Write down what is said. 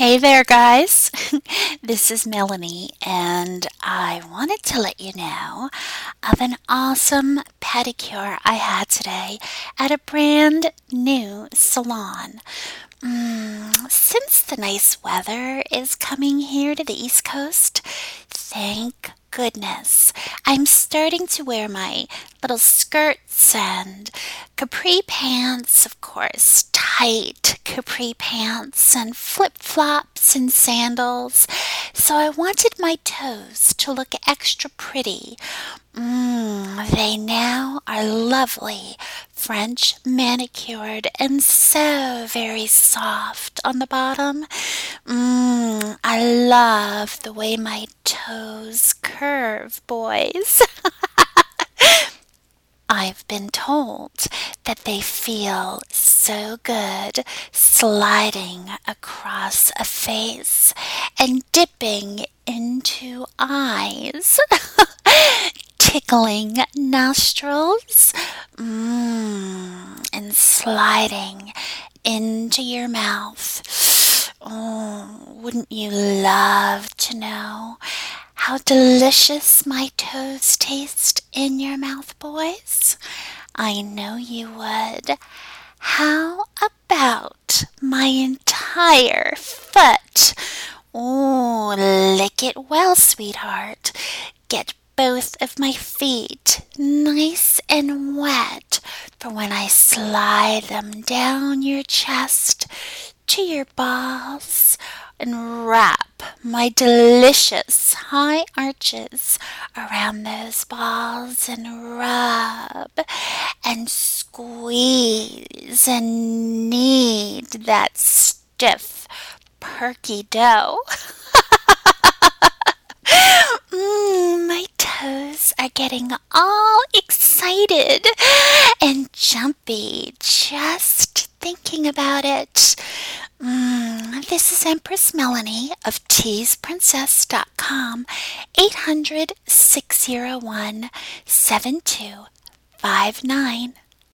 Hey there, guys. This is Melanie, and I wanted to let you know of an awesome pedicure I had today at a brand new salon. Since the nice weather is coming here to the East Coast, thank goodness, I'm starting to wear my little skirts and capri pants, of course, tight capri pants and flip flops and sandals. So I wanted my toes to look extra pretty. They now are lovely, French manicured and so very soft on the bottom. I love the way my toes curve, boys. I've been told that they feel so good sliding across a face and dipping into eyes, tickling nostrils, and sliding into your mouth. Oh, wouldn't you love to know how delicious my toes taste in your mouth, boys? I know you would. How about my entire foot? Oh, lick it well, sweetheart. Get both of my feet nice and wet for when I slide them down your chest to your balls and wrap my delicious high arches around those balls and rub and squeeze and knead that stiff, perky dough. My toes are getting all excited and jumpy just thinking about it. This is Empress Melanie of teaseprincess.com, 800-601-7259.